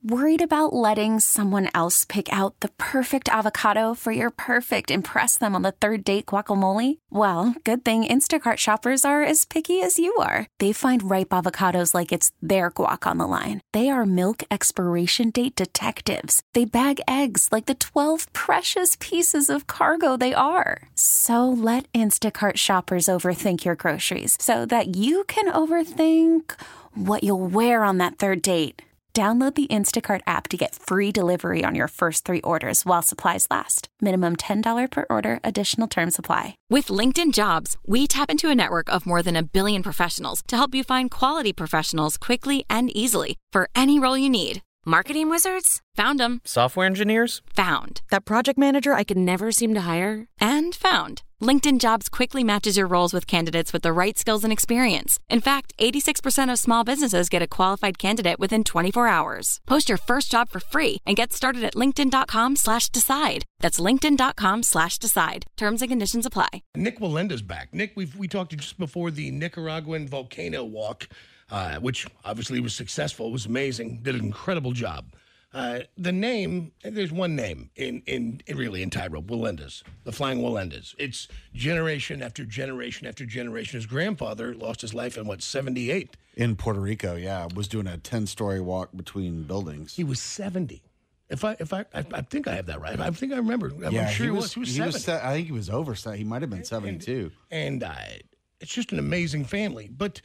Worried about letting someone else pick out the perfect avocado for your perfect impress them on the third date guacamole? Well, good thing Instacart shoppers are as picky as you are. They find ripe avocados like it's their guac on the line. They are milk expiration date detectives. They bag eggs like the 12 precious pieces of cargo they are. So let Instacart shoppers overthink your groceries so that you can overthink what you'll wear on that third date. Download the Instacart app to get free delivery on your first 3 orders while supplies last. Minimum $10 per order. Additional terms apply. With LinkedIn Jobs, we tap into a network of more than 1 billion professionals to help you find quality professionals quickly and easily for any role you need. Marketing wizards? Found them. Software engineers? Found. That project manager I could never seem to hire? And found. LinkedIn Jobs quickly matches your roles with candidates with the right skills and experience. In fact, 86% of small businesses get a qualified candidate within 24 hours. Post your first job for free and get started at linkedin.com/decide. That's linkedin.com/decide. Terms and conditions apply. Nik Wallenda's back. Nik, we talked just before the Nicaraguan volcano walk, which obviously was successful. It was amazing. Did an incredible job. The name, there's one name in tightrope, Wallendas, the Flying Wallendas. It's generation after generation after generation. His grandfather lost his life in, 78? In Puerto Rico, yeah. Was doing a 10-story walk between buildings. He was 70. I think I have that right. I think I remember. I'm sure he was. He was 70. I think he was over. He might have been 72. And it's just an amazing family. But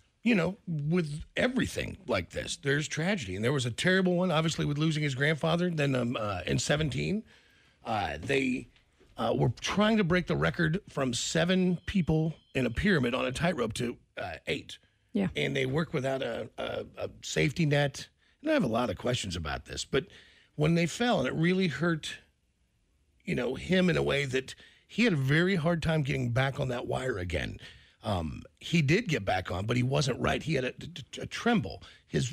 with everything like this, there's tragedy. And there was a terrible one, obviously, with losing his grandfather. Then in 17, they were trying to break the record from 7 people in a pyramid on a tightrope to 8. Yeah. And they work without a safety net. And I have a lot of questions about this. But when they fell, and it really hurt, him in a way that he had a very hard time getting back on that wire again. He did get back on, but he wasn't right. He had a tremble. His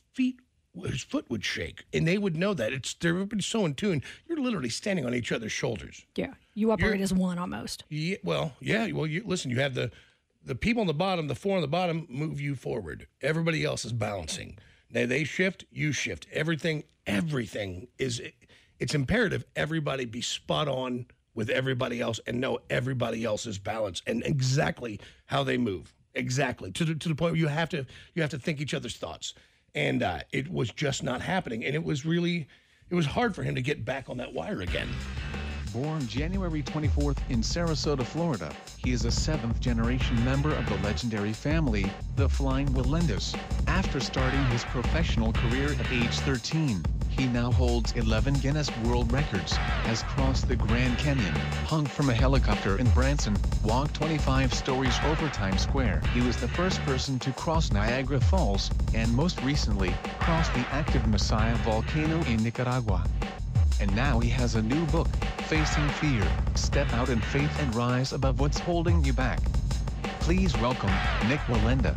foot would shake, and they would know that. Everybody's so in tune. You're literally standing on each other's shoulders. Yeah, you operate as one almost. Yeah, well, listen, you have the people on the bottom, the 4 on the bottom move you forward. Everybody else is balancing. They shift, you shift. Everything is, it's imperative everybody be spot on with everybody else and know everybody else's balance and exactly how they move. Exactly. To the point where you have to think each other's thoughts. And it was just not happening. And it was hard for him to get back on that wire again. Born January 24th in Sarasota, Florida, he is a 7th-generation member of the legendary family, the Flying Wallendas. After starting his professional career at age 13, he now holds 11 Guinness World Records, has crossed the Grand Canyon, hung from a helicopter in Branson, walked 25 stories over Times Square. He was the first person to cross Niagara Falls, and most recently, crossed the active Masaya volcano in Nicaragua. And now he has a new book, Facing Fear, Step Out in Faith and Rise Above What's Holding You Back. Please welcome Nik Wallenda.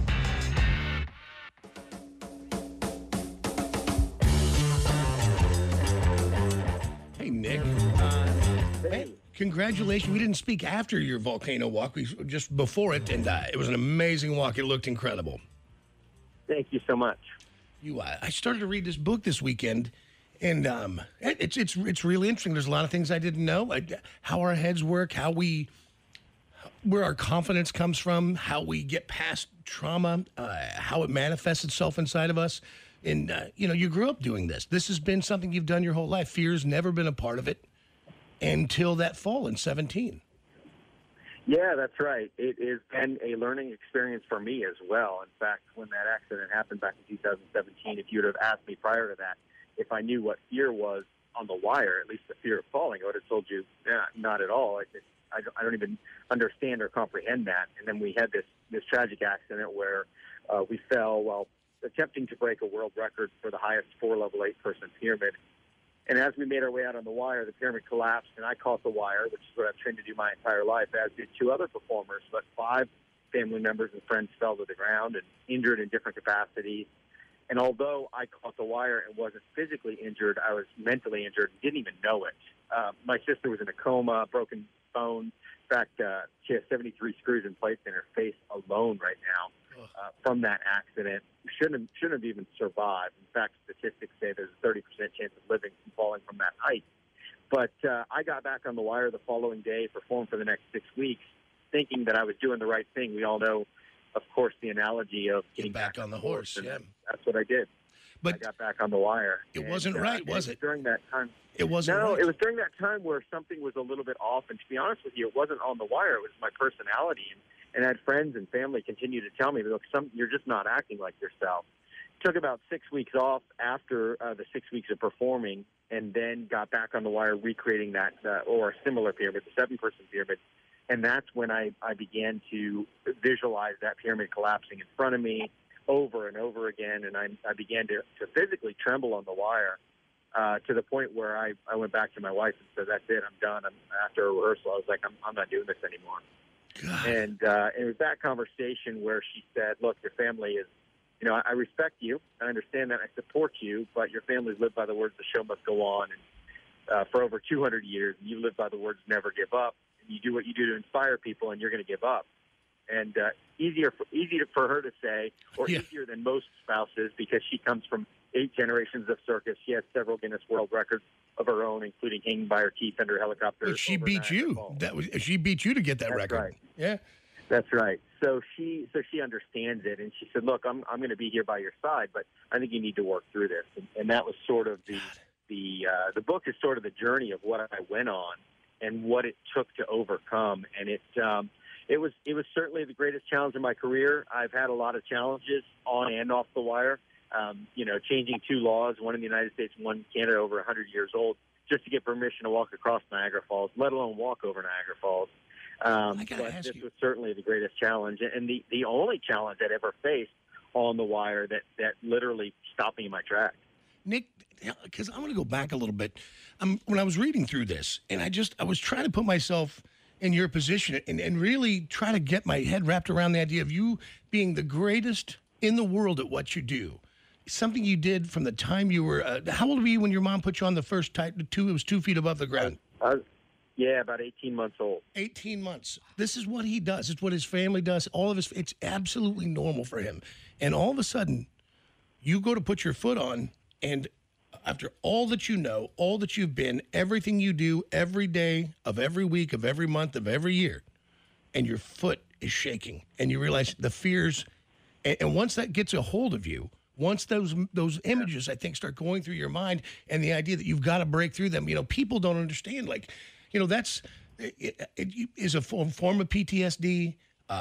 Hey, Nik. Hey, congratulations. We didn't speak after your volcano walk. We just before it, and it was an amazing walk. It looked incredible. Thank you so much. I started to read this book this weekend. And it's really interesting. There's a lot of things I didn't know, like how our heads work, where our confidence comes from, how we get past trauma, how it manifests itself inside of us. And you grew up doing this. This has been something you've done your whole life. Fear's never been a part of it until that fall in 17. Yeah, that's right. It has been a learning experience for me as well. In fact, when that accident happened back in 2017, if you would have asked me prior to that, if I knew what fear was on the wire, at least the fear of falling, I would have told you, not at all. I don't even understand or comprehend that. And then we had this tragic accident where we fell while attempting to break a world record for the highest 4-level 8-person pyramid. And as we made our way out on the wire, the pyramid collapsed, and I caught the wire, which is what I've trained to do my entire life, as did 2 other performers. But 5 family members and friends fell to the ground and injured in different capacities. And although I caught the wire and wasn't physically injured, I was mentally injured and didn't even know it. My sister was in a coma, broken bones. In fact, she has 73 screws in place in her face alone right now. from that accident. Shouldn't have even survived. In fact, statistics say there's a 30% chance of living from falling from that height. But I got back on the wire the following day, performed for the next 6 weeks, thinking that I was doing the right thing. We all know, of course, the analogy of getting back on the horse. Yeah, that's what I did. But I got back on the wire. It wasn't right, was it? During that time, it wasn't. No, right. It was during that time where something was a little bit off. And to be honest with you, it wasn't on the wire. It was my personality. And I had friends and family continue to tell me, look, you're just not acting like yourself. Took about 6 weeks off after the 6 weeks of performing, and then got back on the wire recreating that or a similar pyramid, the 7-person pyramid. And that's when I began to visualize that pyramid collapsing in front of me over and over again. And I began to physically tremble on the wire to the point where I went back to my wife and said, that's it, I'm done. After a rehearsal, I was like, I'm not doing this anymore. God. And it was that conversation where she said, look, your family is, I respect you. I understand that. I support you, but your family's lived by the words, the show must go on. And for over 200 years, you live by the words, never give up. And you do what you do to inspire people, and you're going to give up. And easier for her to say, or easier than most spouses, because she comes from 8 generations of circus. She has several Guinness World Records of her own, including hanging by her teeth under helicopter. But she beat you. She beat you to get that record. Right. Yeah, that's right. So she understands it, and she said, "Look, I'm going to be here by your side, but I think you need to work through this." And that was sort of the book is sort of the journey of what I went on and what it took to overcome. And it was certainly the greatest challenge in my career. I've had a lot of challenges on and off the wire. Changing 2 laws, one in the United States and one in Canada, over 100 years old, just to get permission to walk across Niagara Falls, let alone walk over Niagara Falls. But this was certainly the greatest challenge, and the only challenge I'd ever faced on the wire that literally stopped me in my tracks. Nick, because I want to go back a little bit. When I was reading through this, and I was trying to put myself in your position and really try to get my head wrapped around the idea of you being the greatest in the world at what you do. Something you did from the time you were, how old were you when your mom put you on the first it was 2 feet above the ground? Yeah, about 18 months old. 18 months. This is what he does. It's what his family does. It's absolutely normal for him. And all of a sudden, you go to put your foot on, and after all that you know, all that you've been, everything you do every day of every week of every month of every year, and your foot is shaking, and you realize the fears, and once that gets a hold of you, once those images, I think, start going through your mind, and the idea that you've got to break through them, people don't understand. Like, that's it is a form of PTSD.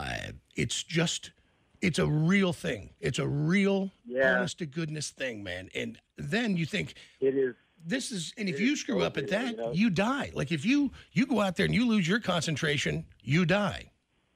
It's a real thing. It's a real, honest to goodness thing, man. And then you think it is. This is, and if you screw up at that, you die. Like if you go out there and you lose your concentration, you die.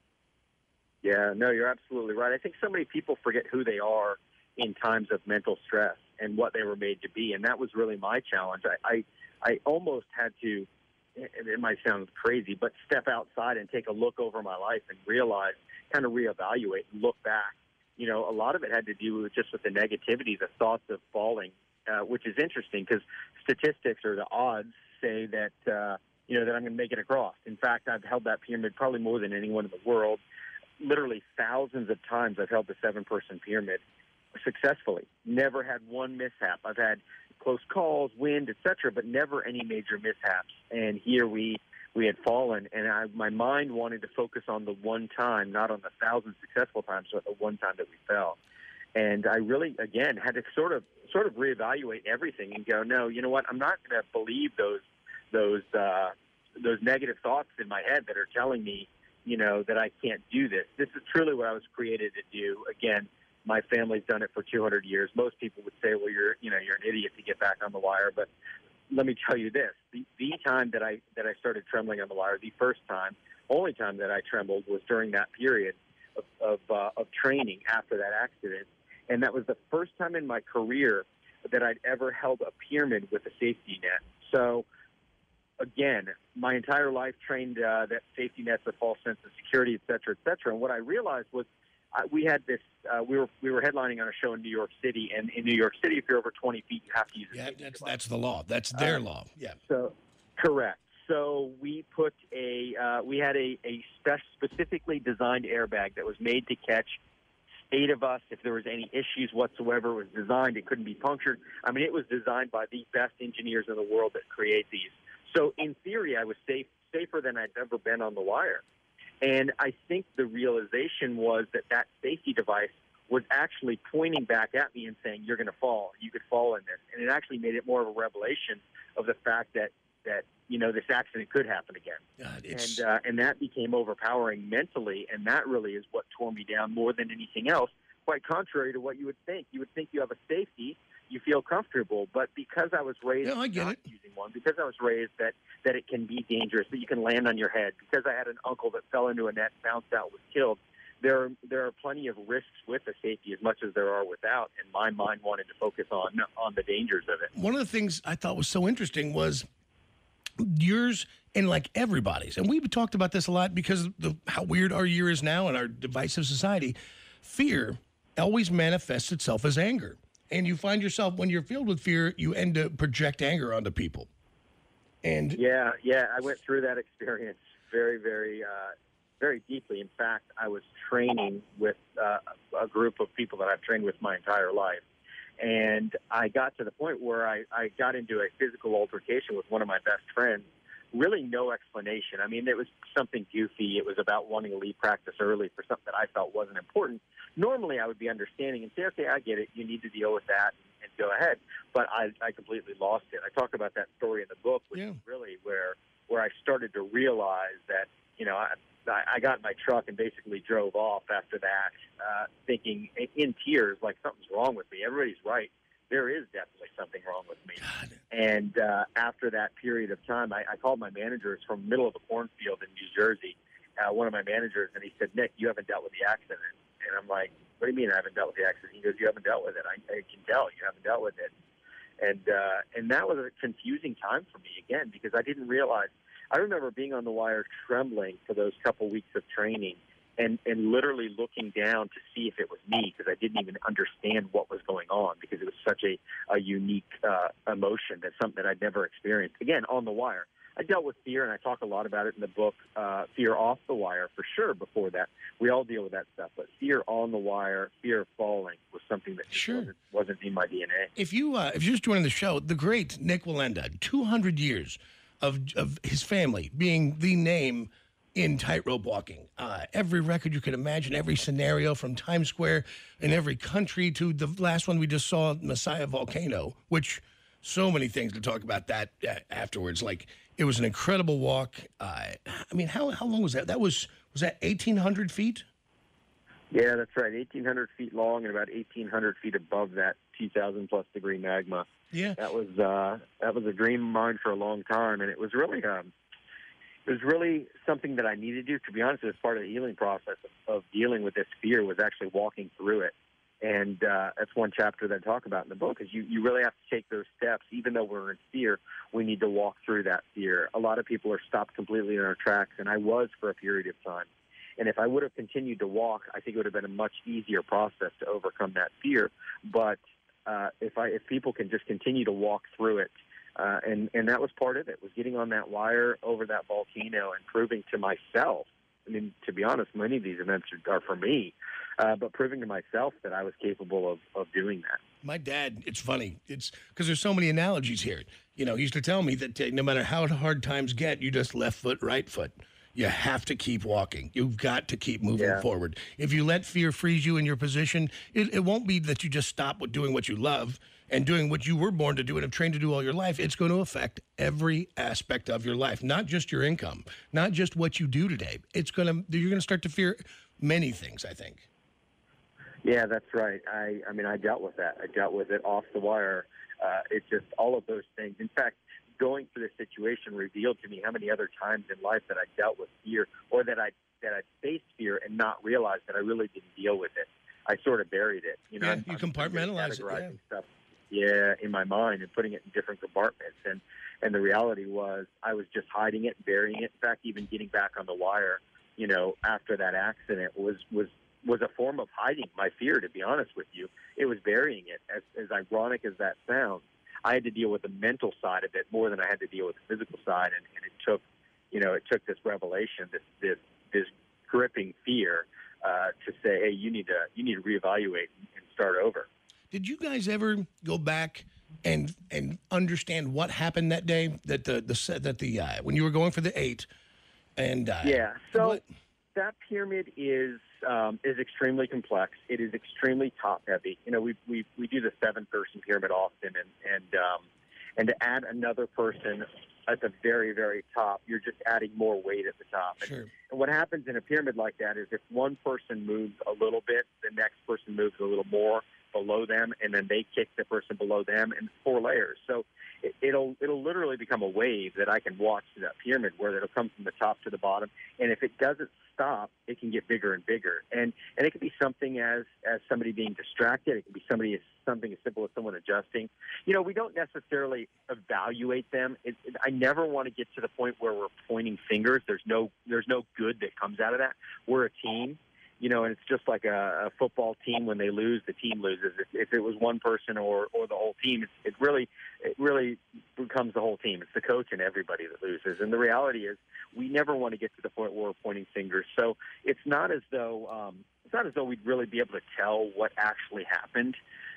Yeah, no, you're absolutely right. I think so many people forget who they are in times of mental stress and what they were made to be. And that was really my challenge. I almost had to, it might sound crazy, but step outside and take a look over my life and realize, kind of reevaluate and look back. A lot of it had to do with just with the negativity, the thoughts of falling, which is interesting because statistics or the odds say that, that I'm going to make it across. In fact, I've held that pyramid probably more than anyone in the world. Literally thousands of times I've held the 7-person pyramid successfully. Never had one mishap. I've had close calls, wind, etc., but never any major mishaps. And here we had fallen, and my mind wanted to focus on the one time, not on the 1,000 successful times, but the one time that we fell. And I really, again, had to sort of reevaluate everything and go, no, you know what? I'm not going to believe those negative thoughts in my head that are telling me, that I can't do this. This is truly what I was created to do. Again, my family's done it for 200 years. Most people would say, well, you're an idiot to get back on the wire. But let me tell you this, the time that I started trembling on the wire, the first time, only time that I trembled was during that period of training after that accident. And that was the first time in my career that I'd ever held a pyramid with a safety net. So again, my entire life trained that safety nets, a false sense of security, et cetera, et cetera. And what I realized was we had this, we were headlining on a show in New York City, and in New York City, if you're over 20 feet, you have to use a safety device. That's the law. That's their law. Yeah. So, correct. So we put we had a specifically designed airbag that was made to catch 8 of us. If there was any issues whatsoever, it was designed. It couldn't be punctured. I mean, it was designed by the best engineers in the world that create these. So in theory, I was safer than I'd ever been on the wire. And I think the realization was that safety device was actually pointing back at me and saying, you're going to fall. You could fall in this. And it actually made it more of a revelation of the fact that this accident could happen again. God, and that became overpowering mentally, and that really is what tore me down more than anything else, quite contrary to what you would think. You would think you have a safety, you feel comfortable, but because I was raised not using one, because I was raised that it can be dangerous, that you can land on your head, because I had an uncle that fell into a net, bounced out, was killed, there are plenty of risks with the safety as much as there are without, and my mind wanted to focus on the dangers of it. One of the things I thought was so interesting was yours and like everybody's, and we've talked about this a lot because of how weird our year is now and our divisive society. Fear always manifests itself as anger, and you find yourself, when you're filled with fear, you end to project anger onto people. And yeah, I went through that experience very, very, very deeply. In fact, I was training with a group of people that I've trained with my entire life. And I got to the point where I got into a physical altercation with one of my best friends. Really no explanation. I mean, it was something goofy. It was about wanting to leave practice early for something that I felt wasn't important. Normally, I would be understanding and say, okay, I get it. You need to deal with that and go ahead. But I completely lost it. I talk about that story in the book, which is really where I started to realize that, I got in my truck and basically drove off after that, thinking in tears, like something's wrong with me. Everybody's right. There is definitely something wrong with me. God. And after that period of time, I called my managers from the middle of a cornfield in New Jersey, one of my managers, and he said, Nick, you haven't dealt with the accident. And I'm like, what do you mean I haven't dealt with the accident? He goes, you haven't dealt with it. I can tell you haven't dealt with it. And that was a confusing time for me, again, because I didn't realize. I remember being on the wire trembling for those couple weeks of training and literally looking down to see if it was me, because I didn't even understand what was going on, because it was such a unique emotion. That's something that I'd never experienced. Again, on the wire. I dealt with fear, and I talk a lot about it in the book, fear off the wire, for sure, before that. We all deal with that stuff. But fear on the wire, fear of falling was something that wasn't in my DNA. If you're just joining the show, the great Nick Wallenda, 200 years of his family being the name in tightrope walking. Every record you could imagine, every scenario from Times Square in every country to the last one we just saw, Messiah Volcano, which so many things to talk about that afterwards. Like, it was an incredible walk. I mean, how long was that? Was that 1,800 feet? Yeah, that's right. 1,800 feet long and about 1,800 feet above that 2,000+ degree magma. Yeah, that was a dream of mine for a long time, and it was really something that I needed to do. To be honest, it was part of the healing process of dealing with this fear, was actually walking through it. And that's one chapter that I talk about in the book, is you really have to take those steps. Even though we're in fear, we need to walk through that fear. A lot of people are stopped completely in our tracks, and I was for a period of time. And if I would have continued to walk, I think it would have been a much easier process to overcome that fear. But if people can just continue to walk through it, and that was part of it, was getting on that wire over that volcano and proving to myself. I mean, to be honest, many of these events are for me, but proving to myself that I was capable of doing that. My dad, it's funny. It's because there's so many analogies here. He used to tell me that no matter how hard times get, you just left foot, right foot. You have to keep walking. You've got to keep moving forward. If you let fear freeze you in your position, it won't be that you just stop with doing what you love and doing what you were born to do and have trained to do all your life. It's going to affect every aspect of your life, not just your income, not just what you do today. You're going to start to fear many things, I think. Yeah, that's right. I mean, I dealt with that. I dealt with it off the wire. It's just all of those things. In fact, going through this situation revealed to me how many other times in life that I dealt with fear, or that I faced fear and not realized that I really didn't deal with it. I sort of buried it. You compartmentalize it. Stuff, in my mind, and putting it in different compartments. And the reality was I was just hiding it, burying it. In fact, even getting back on the wire, after that accident was a form of hiding my fear, to be honest with you. It was burying it. As ironic as that sounds, I had to deal with the mental side of it more than I had to deal with the physical side, and it took this revelation, this gripping fear, to say, hey, you need to reevaluate and start over. Did you guys ever go back and understand what happened that day when you were going for the 8? And yeah, so what? That pyramid is extremely complex. It is extremely top heavy. You know, we do the 7-person pyramid often, and to add another person at the very, very top, you're just adding more weight at the top. Sure. And what happens in a pyramid like that is if one person moves a little bit, the next person moves a little more below them, and then they kick the person below them, and 4 layers. So it'll literally become a wave that I can watch through that pyramid, where it'll come from the top to the bottom. And if it doesn't stop, it can get bigger and bigger. And it can be something as somebody being distracted. It can be something as simple as someone adjusting. You know, we don't necessarily evaluate them. I never want to get to the point where we're pointing fingers. There's no good that comes out of that. We're a team. You know, and it's just like a football team. When they lose, the team loses. If it was one person or the whole team, it really becomes the whole team. It's the coach and everybody that loses. And the reality is, we never want to get to the point where we're pointing fingers. So it's not as though we'd really be able to tell what actually happened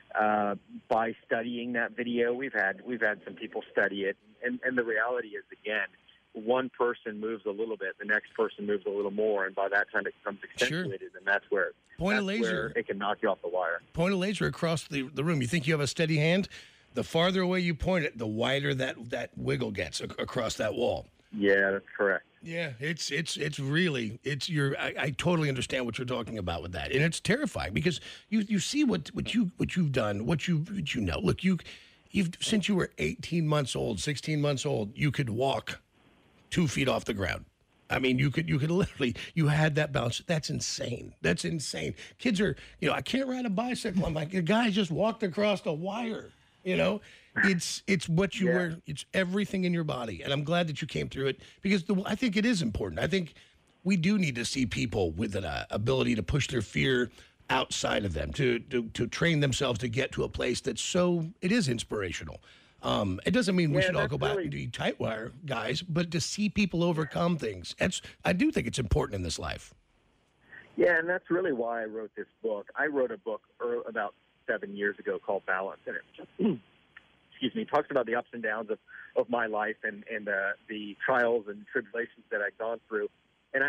by studying that video. We've had some people study it, and the reality is, again, one person moves a little bit, the next person moves a little more, and by that time it becomes accentuated, and that's where it can knock you off the wire. Point a laser across the room. You think you have a steady hand? The farther away you point it, the wider that wiggle gets across that wall. Yeah, that's correct. Yeah, it's really I totally understand what you're talking about with that, and it's terrifying because you see what you've done, what you know. Look, you've since you were 18 months old, 16 months old, you could walk 2 feet off the ground. I mean, you could literally, you had that balance. That's insane. That's insane. Kids are, I can't ride a bicycle. I'm like, the guy just walked across the wire. It's what you were. It's everything in your body, and I'm glad that you came through it because I think it is important. I think we do need to see people with an ability to push their fear outside of them, to train themselves to get to a place that's it is inspirational. It doesn't mean we should all go back and do tight wire guys, but to see people overcome things, I do think it's important in this life. Yeah, and that's really why I wrote this book. I wrote a book about 7 years ago called Balance, and it talks about the ups and downs of my life and the trials and tribulations that I'd gone through. And I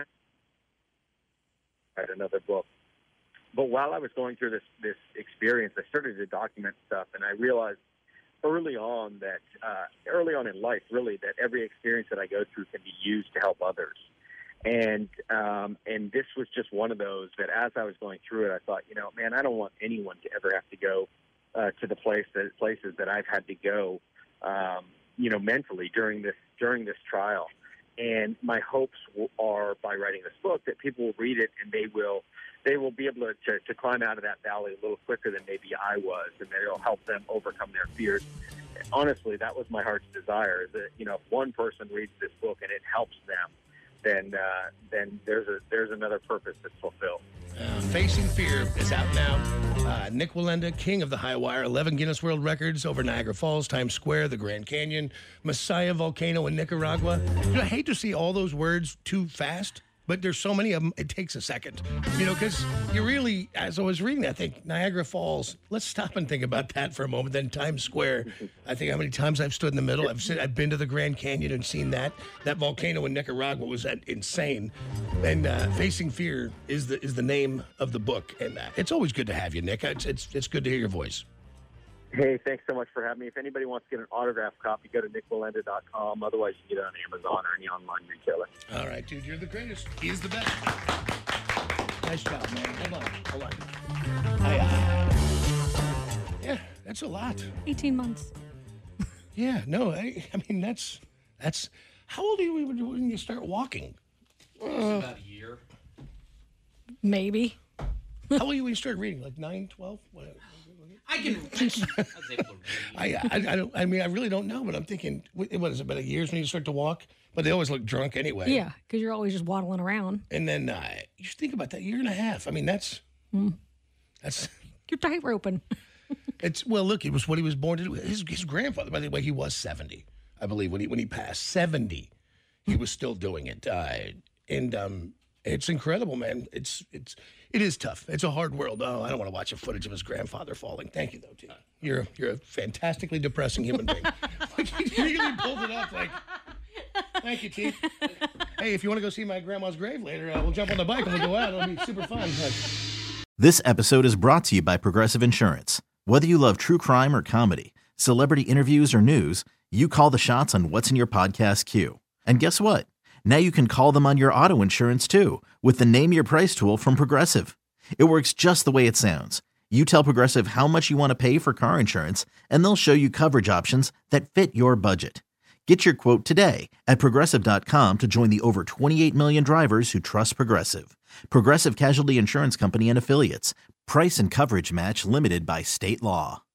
had another book. But while I was going through this experience, I started to document stuff, and I realized early on in life, really, that every experience that I go through can be used to help others. And this was just one of those that as I was going through it, I thought, man, I don't want anyone to ever have to go to the places that I've had to go, mentally during this trial. And my hopes are, by writing this book, that people will read it and they will be able to climb out of that valley a little quicker than maybe I was, and that it'll help them overcome their fears. And honestly, that was my heart's desire, is that, if one person reads this book and it helps them, then there's another purpose that's fulfilled. Facing Fear is out now. Nik Wallenda, king of the high wire, 11 Guinness World Records over Niagara Falls, Times Square, the Grand Canyon, Masaya volcano in Nicaragua. I hate to see all those words too fast, but there's so many of them, it takes a second. Because you really, as I was reading that, I think Niagara Falls, let's stop and think about that for a moment. Then Times Square, I think how many times I've stood in the middle. I've been to the Grand Canyon and seen that. That volcano in Nicaragua was insane. And Facing Fear is the name of the book. And it's always good to have you, Nik. It's good to hear your voice. Hey, thanks so much for having me. If anybody wants to get an autographed copy, go to nikwallenda.com. Otherwise, you can get it on Amazon or any online retailer. All right, dude, you're the greatest. He's the best. Nice job, man. Hold on. Yeah, that's a lot. 18 months. Yeah, no, I mean, that's how old are you when you start walking? About a year. Maybe. How old are you when you start reading? Like 9, 12? Whatever. I was able to read. I mean, I really don't know, but I'm thinking, what is it, about a year when you start to walk? But they always look drunk anyway. Yeah, because you're always just waddling around. And then you think about that, 1.5 years. I mean, that's You're tight roping. Look, it was what he was born to do. His grandfather, by the way, he was 70, I believe, when he passed. 70, he was still doing it. And it's incredible, man. It's It is tough. It's a hard world. Oh, I don't want to watch a footage of his grandfather falling. Thank you, though, T. You're a fantastically depressing human being. Like, he really pulled it up. Like, thank you, T. Hey, if you want to go see my grandma's grave later, we'll jump on the bike and we'll go out. It'll be super fun. This episode is brought to you by Progressive Insurance. Whether you love true crime or comedy, celebrity interviews or news, you call the shots on what's in your podcast queue. And guess what? Now you can call them on your auto insurance too with the Name Your Price tool from Progressive. It works just the way it sounds. You tell Progressive how much you want to pay for car insurance, and they'll show you coverage options that fit your budget. Get your quote today at Progressive.com to join the over 28 million drivers who trust Progressive. Progressive Casualty Insurance Company and Affiliates. Price and coverage match limited by state law.